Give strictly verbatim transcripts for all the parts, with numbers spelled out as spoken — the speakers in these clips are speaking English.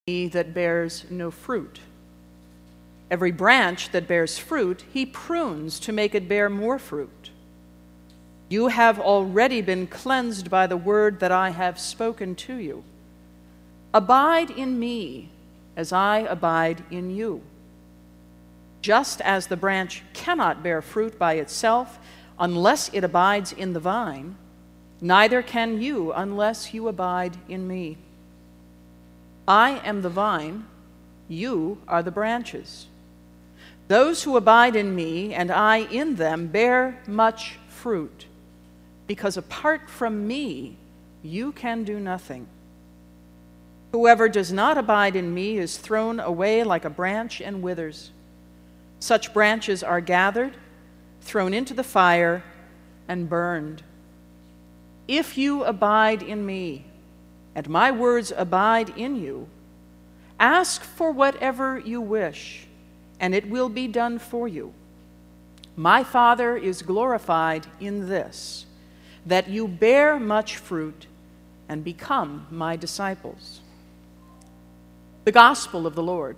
me that bears no fruit. Every branch that bears fruit, he prunes to make it bear more fruit. You have already been cleansed by the word that I have spoken to you. Abide in me as I abide in you. Just as the branch cannot bear fruit by itself unless it abides in the vine, neither can you unless you abide in me. I am the vine, you are the branches. Those who abide in me and I in them bear much fruit, because apart from me you can do nothing. Whoever does not abide in me is thrown away like a branch and withers. Such branches are gathered, thrown into the fire, and burned. If you abide in me, and my words abide in you, ask for whatever you wish, and it will be done for you. My Father is glorified in this, that you bear much fruit and become my disciples. The Gospel of the Lord.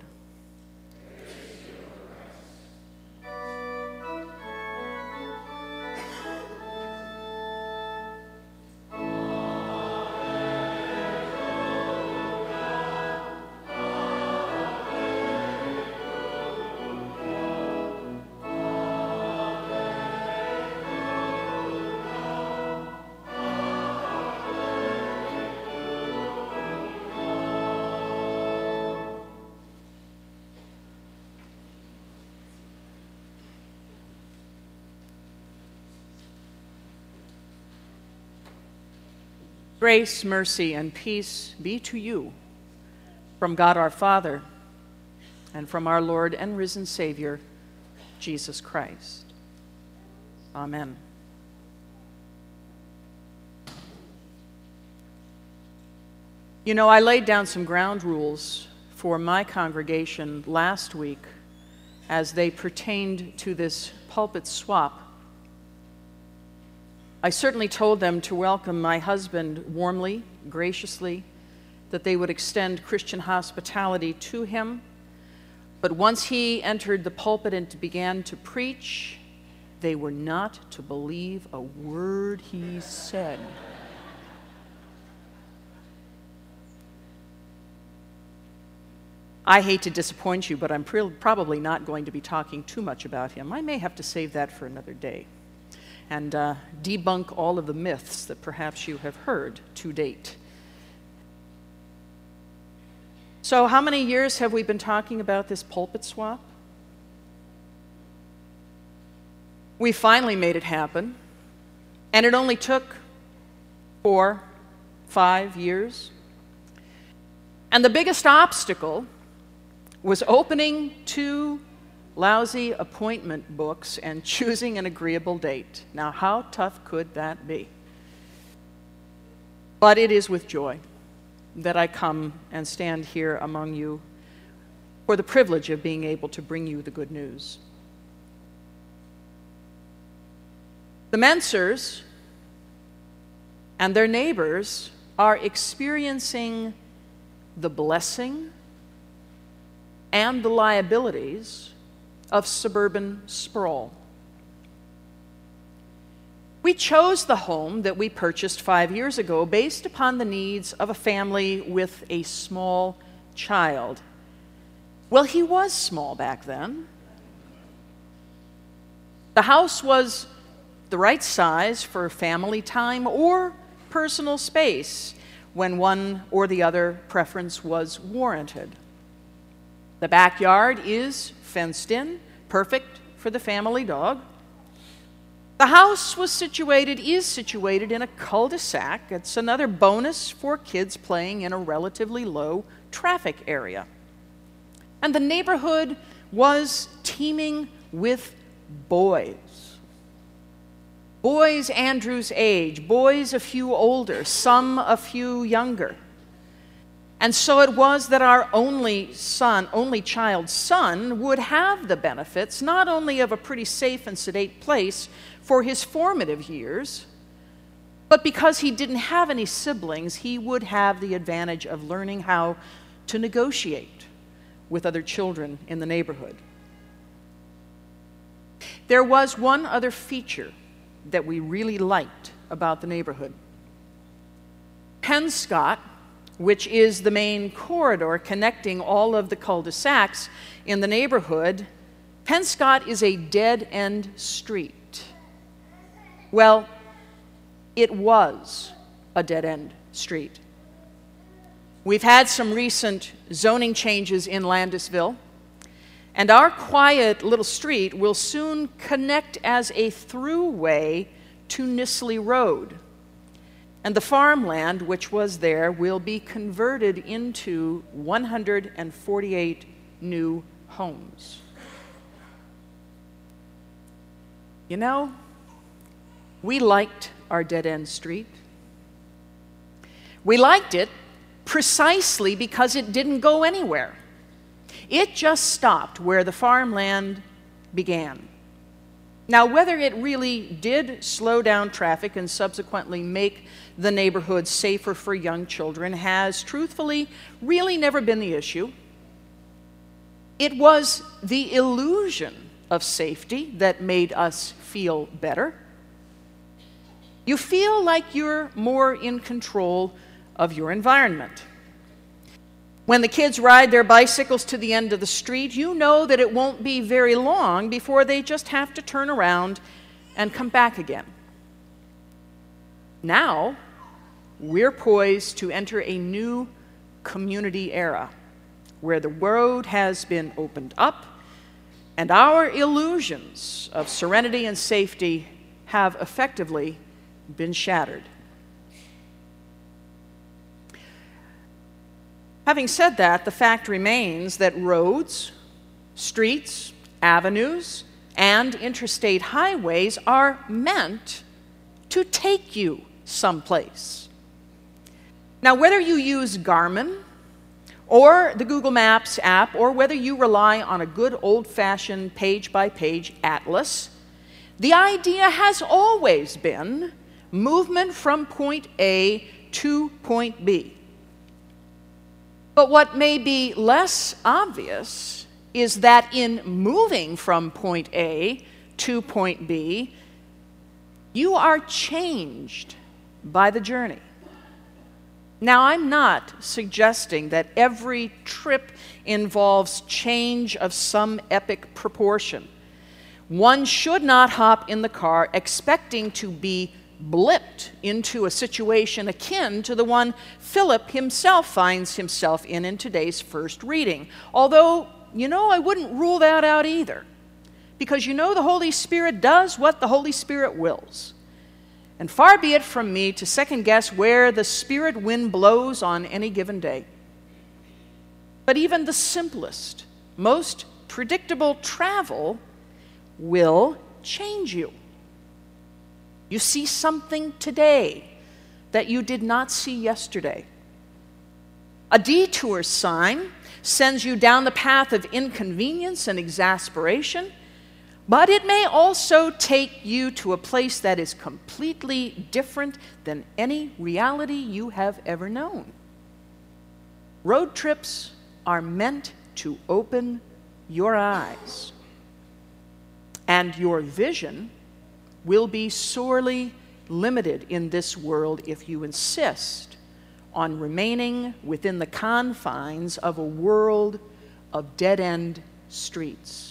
Grace, mercy, and peace be to you from God our Father and from our Lord and risen Savior, Jesus Christ. Amen. You know, I laid down some ground rules for my congregation last week as they pertained to this pulpit swap. I certainly told them to welcome my husband warmly, graciously, that they would extend Christian hospitality to him. But once he entered the pulpit and began to preach, they were not to believe a word he said. I hate to disappoint you, but I'm pre- probably not going to be talking too much about him. I may have to save that for another day and uh, debunk all of the myths that perhaps you have heard to date. So how many years have we been talking about this pulpit swap? We finally made it happen, and it only took four, five years. And the biggest obstacle was opening two lousy appointment books and choosing an agreeable date. Now, how tough could that be? But it is with joy that I come and stand here among you for the privilege of being able to bring you the good news. The Mensers and their neighbors are experiencing the blessing and the liabilities of suburban sprawl. We chose the home that we purchased five years ago based upon the needs of a family with a small child. Well, he was small back then. The house was the right size for family time or personal space when one or the other preference was warranted. The backyard is fenced in, perfect for the family dog. The house was situated, is situated in a cul-de-sac. It's another bonus for kids playing in a relatively low traffic area. And the neighborhood was teeming with boys. Boys Andrew's age, boys a few older, some a few younger. And so it was that our only son, only child son, would have the benefits not only of a pretty safe and sedate place for his formative years, but because he didn't have any siblings, he would have the advantage of learning how to negotiate with other children in the neighborhood. There was one other feature that we really liked about the neighborhood. Pennscott, which is the main corridor connecting all of the cul-de-sacs in the neighborhood, Pennscott is a dead-end street. Well, it was a dead-end street. We've had some recent zoning changes in Landisville, and our quiet little street will soon connect as a throughway to Nisley Road. And the farmland which was there will be converted into one hundred forty-eight new homes. You know, we liked our dead-end street. We liked it precisely because it didn't go anywhere. It just stopped where the farmland began. Now, whether it really did slow down traffic and subsequently make the neighborhood safer for young children has, truthfully, really never been the issue. It was the illusion of safety that made us feel better. You feel like you're more in control of your environment. When the kids ride their bicycles to the end of the street, you know that it won't be very long before they just have to turn around and come back again. Now, we're poised to enter a new community era where the road has been opened up and our illusions of serenity and safety have effectively been shattered. Having said that, the fact remains that roads, streets, avenues, and interstate highways are meant to take you someplace. Now, whether you use Garmin or the Google Maps app, or whether you rely on a good old-fashioned page-by-page atlas, the idea has always been movement from point A to point B. But what may be less obvious is that in moving from point A to point B, you are changed by the journey. Now, I'm not suggesting that every trip involves change of some epic proportion. One should not hop in the car expecting to be blipped into a situation akin to the one Philip himself finds himself in in today's first reading. Although, you know, I wouldn't rule that out either. Because you know the Holy Spirit does what the Holy Spirit wills. And far be it from me to second guess where the Spirit wind blows on any given day. But even the simplest, most predictable travel will change you. You see something today that you did not see yesterday. A detour sign sends you down the path of inconvenience and exasperation, but it may also take you to a place that is completely different than any reality you have ever known. Road trips are meant to open your eyes, and your vision will be sorely limited in this world if you insist on remaining within the confines of a world of dead-end streets.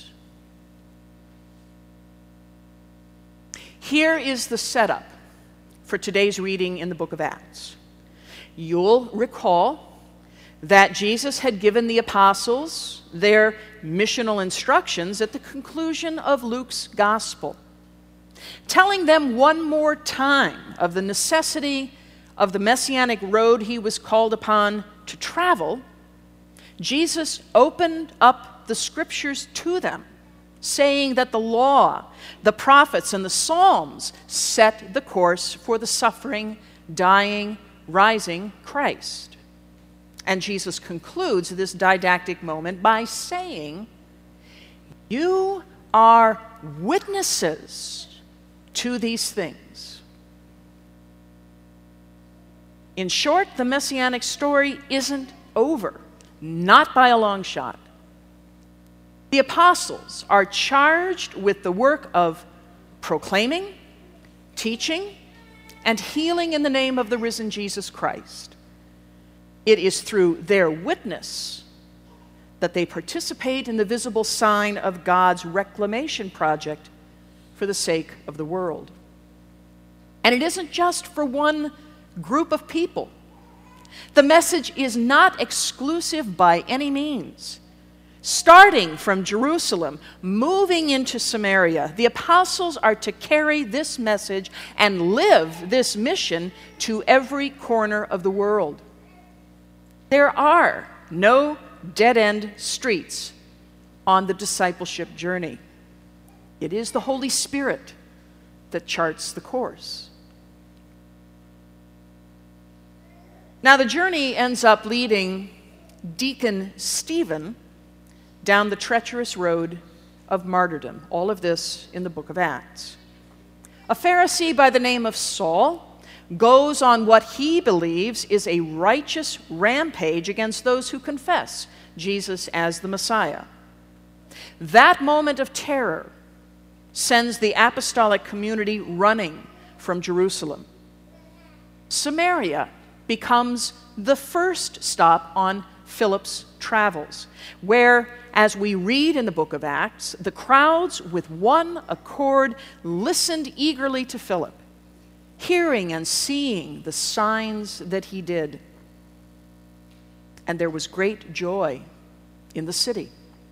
Here is the setup for today's reading in the book of Acts. You'll recall that Jesus had given the apostles their missional instructions at the conclusion of Luke's gospel, telling them one more time of the necessity of the messianic road he was called upon to travel. Jesus opened up the scriptures to them, saying that the law, the prophets, and the Psalms set the course for the suffering, dying, rising Christ. And Jesus concludes this didactic moment by saying, "You are witnesses to these things." In short, the messianic story isn't over. not by a long shot. The apostles are charged with the work of proclaiming, teaching, and healing in the name of the risen Jesus Christ. It is through their witness that they participate in the visible sign of God's reclamation project for the sake of the world. And it isn't just for one group of people. The message is not exclusive by any means. Starting from Jerusalem, moving into Samaria, the apostles are to carry this message and live this mission to every corner of the world. There are no dead-end streets on the discipleship journey. It is the Holy Spirit that charts the course. Now, the journey ends up leading Deacon Stephen down the treacherous road of martyrdom. All of this in the book of Acts. A Pharisee by the name of Saul goes on what he believes is a righteous rampage against those who confess Jesus as the Messiah. That moment of terror sends the apostolic community running from Jerusalem. Samaria becomes the first stop on Philip's travels, where, as we read in the book of Acts, the crowds with one accord listened eagerly to Philip, hearing and seeing the signs that he did. And there was great joy in the city.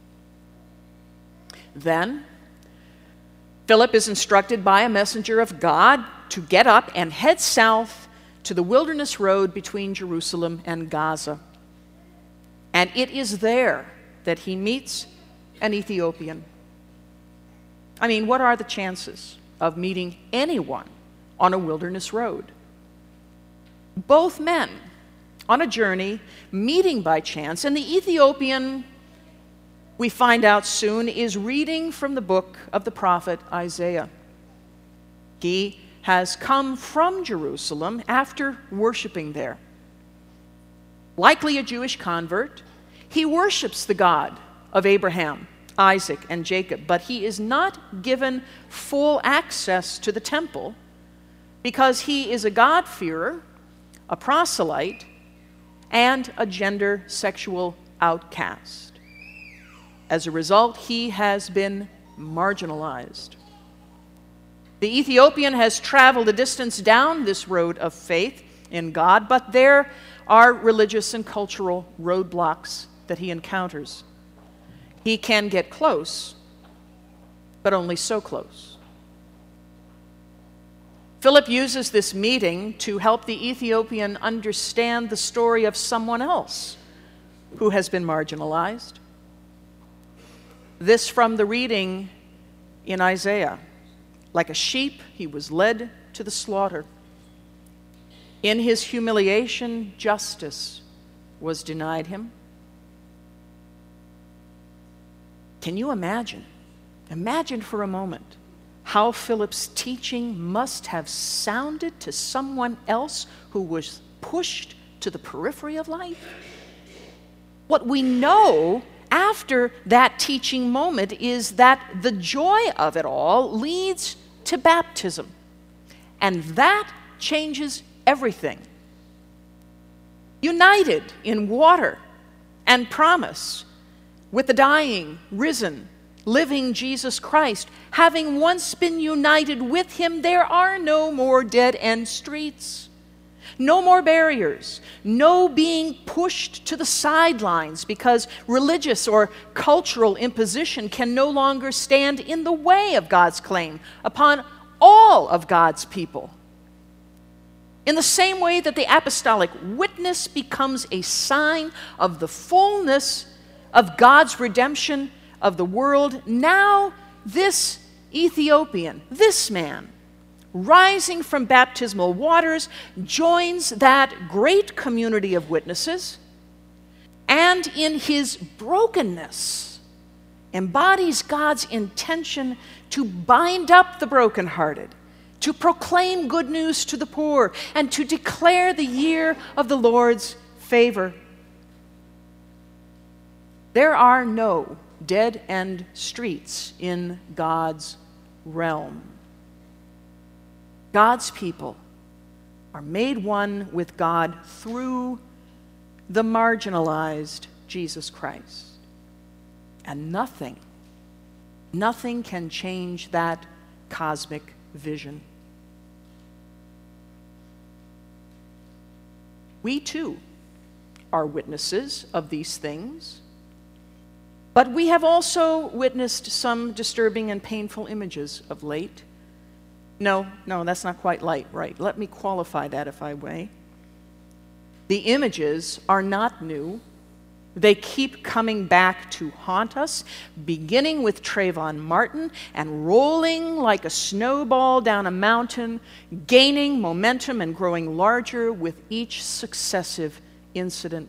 Then, Philip is instructed by a messenger of God to get up and head south to the wilderness road between Jerusalem and Gaza. And it is there that he meets an Ethiopian. I mean, what are the chances of meeting anyone on a wilderness road? Both men on a journey, meeting by chance, and the Ethiopian, we find out soon, is reading from the book of the prophet Isaiah. He has come from Jerusalem after worshiping there. Likely a Jewish convert, he worships the God of Abraham, Isaac, and Jacob, but he is not given full access to the temple because he is a God-fearer, a proselyte, and a gender sexual outcast. As a result, he has been marginalized. The Ethiopian has traveled a distance down this road of faith in God, but there are religious and cultural roadblocks that he encounters. He can get close, but only so close. Philip uses this meeting to help the Ethiopian understand the story of someone else who has been marginalized. This from the reading in Isaiah. Like a sheep, he was led to the slaughter. In his humiliation, justice was denied him. Can you imagine? Imagine for a moment how Philip's teaching must have sounded to someone else who was pushed to the periphery of life. What we know after that teaching moment is that the joy of it all leads to baptism. And that changes everything. United in water and promise with the dying, risen, living Jesus Christ, having once been united with him, there are no more dead-end streets. No more barriers, no being pushed to the sidelines because religious or cultural imposition can no longer stand in the way of God's claim upon all of God's people. In the same way that the apostolic witness becomes a sign of the fullness of God's redemption of the world, now this Ethiopian, this man, rising from baptismal waters, joins that great community of witnesses, and in his brokenness embodies God's intention to bind up the brokenhearted, to proclaim good news to the poor, and to declare the year of the Lord's favor. There are no dead-end streets in God's realm. God's people are made one with God through the marginalized Jesus Christ. And nothing, nothing can change that cosmic vision. We too are witnesses of these things, but we have also witnessed some disturbing and painful images of late. No, no, that's not quite light, right. Let me qualify that if I may. The images are not new. They keep coming back to haunt us, beginning with Trayvon Martin and rolling like a snowball down a mountain, gaining momentum and growing larger with each successive incident.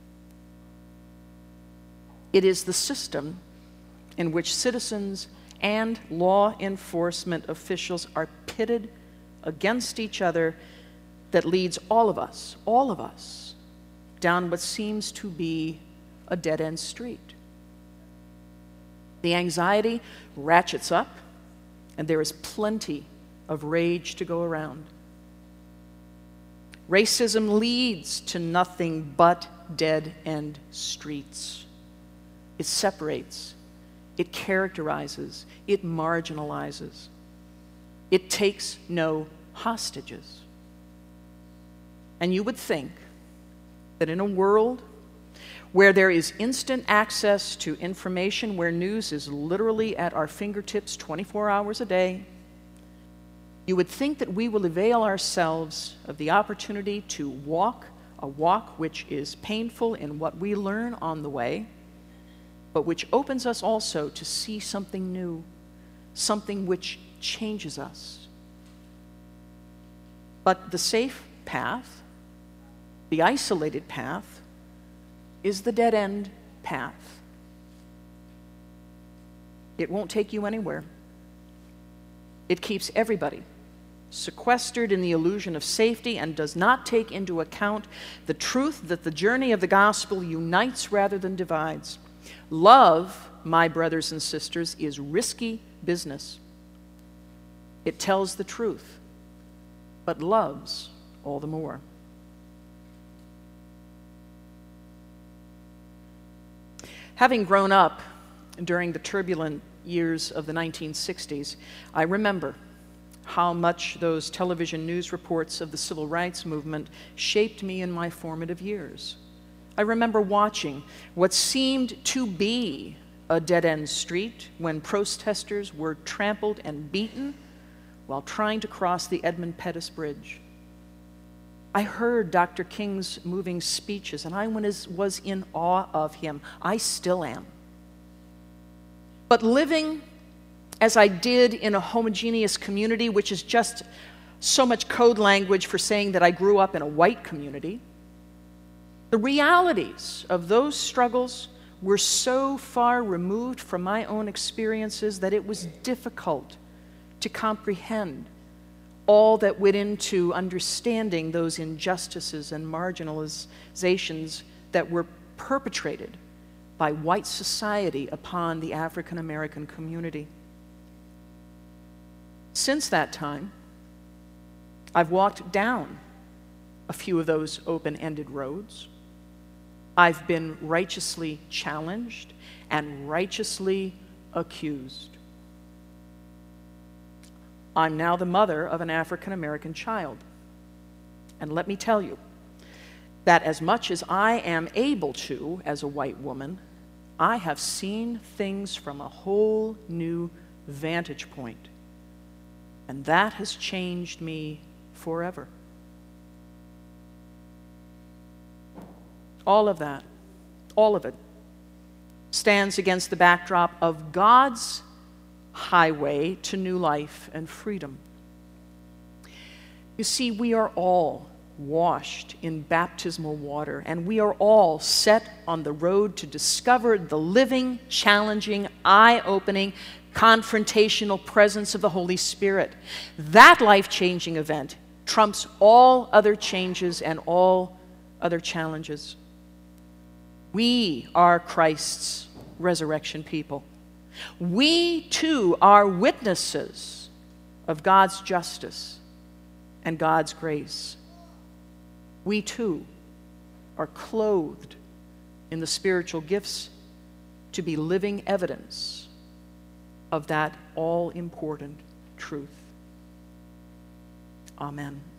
It is the system in which citizens and law enforcement officials are pitted against each other that leads all of us, all of us, down what seems to be a dead-end street. The anxiety ratchets up, and there is plenty of rage to go around. Racism leads to nothing but dead-end streets. It separates, it characterizes, it marginalizes. It takes no hostages. And you would think that in a world where there is instant access to information, where news is literally at our fingertips twenty-four hours a day, you would think that we will avail ourselves of the opportunity to walk a walk which is painful in what we learn on the way, but which opens us also to see something new, something which changes us. But the safe path, the isolated path, is the dead-end path. It won't take you anywhere. It keeps everybody sequestered in the illusion of safety and does not take into account the truth that the journey of the gospel unites rather than divides. Love, my brothers and sisters, is risky business. It tells the truth, but loves all the more. Having grown up during the turbulent years of the nineteen sixties, I remember how much those television news reports of the civil rights movement shaped me in my formative years. I remember watching what seemed to be a dead-end street when protesters were trampled and beaten while trying to cross the Edmund Pettus Bridge. I heard Doctor King's moving speeches, and I was in awe of him. I still am. But living as I did in a homogeneous community, which is just so much code language for saying that I grew up in a white community, the realities of those struggles were so far removed from my own experiences that it was difficult to comprehend all that went into understanding those injustices and marginalizations that were perpetrated by white society upon the African American community. Since that time, I've walked down a few of those open-ended roads. I've been righteously challenged and righteously accused. I'm now the mother of an African American child. And let me tell you that as much as I am able to as a white woman, I have seen things from a whole new vantage point. And that has changed me forever. All of that, all of it, stands against the backdrop of God's highway to new life and freedom. You see, we are all washed in baptismal water, and we are all set on the road to discover the living, challenging, eye-opening, confrontational presence of the Holy Spirit. That life-changing event trumps all other changes and all other challenges. We are Christ's resurrection people. We too are witnesses of God's justice and God's grace. We too are clothed in the spiritual gifts to be living evidence of that all-important truth. Amen.